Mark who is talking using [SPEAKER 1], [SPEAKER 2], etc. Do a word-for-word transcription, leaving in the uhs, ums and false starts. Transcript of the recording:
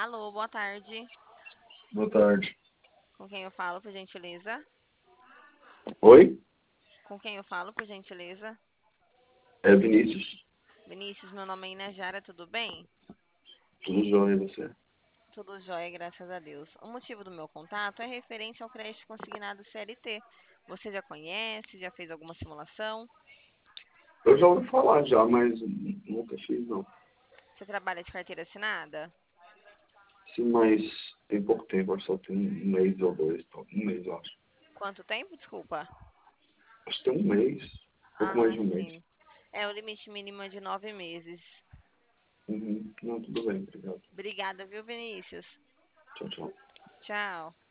[SPEAKER 1] Alô, boa tarde.
[SPEAKER 2] Boa tarde.
[SPEAKER 1] Com quem eu falo, por gentileza?
[SPEAKER 2] Oi?
[SPEAKER 1] Com quem eu falo, por gentileza?
[SPEAKER 2] É Vinícius.
[SPEAKER 1] Vinícius, meu nome é Inajara, tudo bem?
[SPEAKER 2] Tudo jóia, e você?
[SPEAKER 1] Tudo jóia, graças a Deus. O motivo do meu contato é referente ao crédito consignado C L T. Você já conhece? Já fez alguma simulação?
[SPEAKER 2] Eu já ouvi falar já, mas nunca fiz não.
[SPEAKER 1] Você trabalha de carteira assinada?
[SPEAKER 2] Sim, mas tem pouco tempo, acho que só tem um mês ou dois. Tá? Um mês, eu acho.
[SPEAKER 1] Quanto tempo, desculpa?
[SPEAKER 2] Acho que tem um mês. Pouco mais
[SPEAKER 1] Ah,
[SPEAKER 2] de um mês.
[SPEAKER 1] sim. É o limite mínimo é de nove meses.
[SPEAKER 2] Uhum. Não, tudo bem, obrigado.
[SPEAKER 1] Obrigada, viu, Vinícius?
[SPEAKER 2] Tchau, tchau.
[SPEAKER 1] Tchau.